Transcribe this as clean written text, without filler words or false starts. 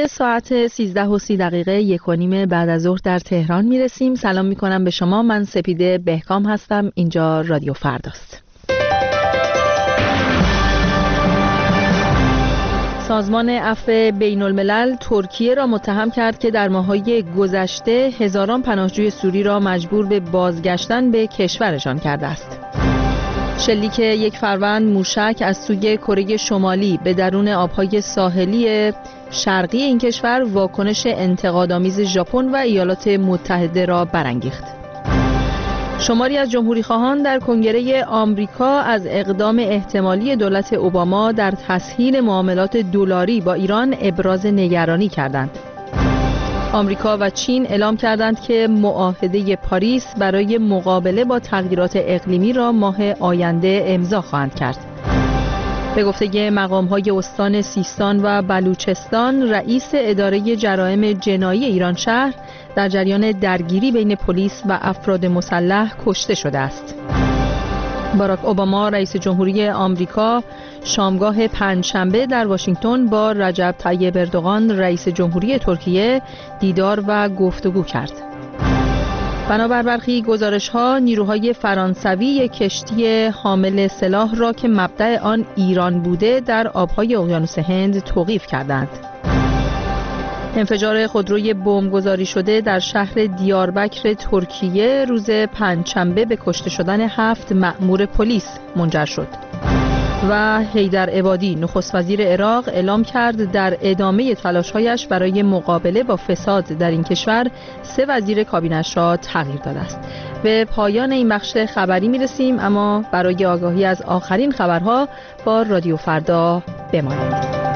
ساعت 13:30 1:30 بعد از ظهر در تهران میرسیم. سلام میکنم به شما. من سپیده بهکام هستم. اینجا رادیو فرداست. سازمان عفو بین الملل ترکیه را متهم کرد که در ماه‌های گذشته هزاران پناهجوی سوری را مجبور به بازگشتن به کشورشان کرده است. شلیک یک فروند موشک از سوی کره شمالی به درون آبهای ساحلی شرقی این کشور واکنش انتقادآمیز ژاپن و ایالات متحده را برانگیخت. شماری از جمهوری‌خواهان در کنگره آمریکا از اقدام احتمالی دولت اوباما در تسهیل معاملات دلاری با ایران ابراز نگرانی کردند. آمریکا و چین اعلام کردند که معاهده پاریس برای مقابله با تغییرات اقلیمی را ماه آینده امضا خواهند کرد. به گفته مقام‌های استان سیستان و بلوچستان، رئیس اداره جرایم جنایی ایران شهر در جریان درگیری بین پلیس و افراد مسلح کشته شده است. باراک اوباما رئیس جمهوری آمریکا شامگاه پنجشنبه در واشنگتن با رجب طیب اردوغان رئیس جمهوری ترکیه دیدار و گفتگو کرد. بنابر برخی گزارش‌ها، نیروهای فرانسوی یک کشتی حامل سلاح را که مبدأ آن ایران بوده در آب‌های اقیانوس هند توقیف کردند. انفجار خودروی بمبگذاری شده در شهر دیاربکر ترکیه روز پنجشنبه به کشته شدن 7 مأمور پلیس منجر شد. و حیدر عبادی نخست وزیر عراق اعلام کرد در ادامه تلاش‌هایش برای مقابله با فساد در این کشور 3 وزیر کابینه‌اش را تغییر داده است. به پایان این بخش خبری میرسیم، اما برای آگاهی از آخرین خبرها با رادیو فردا بمانید.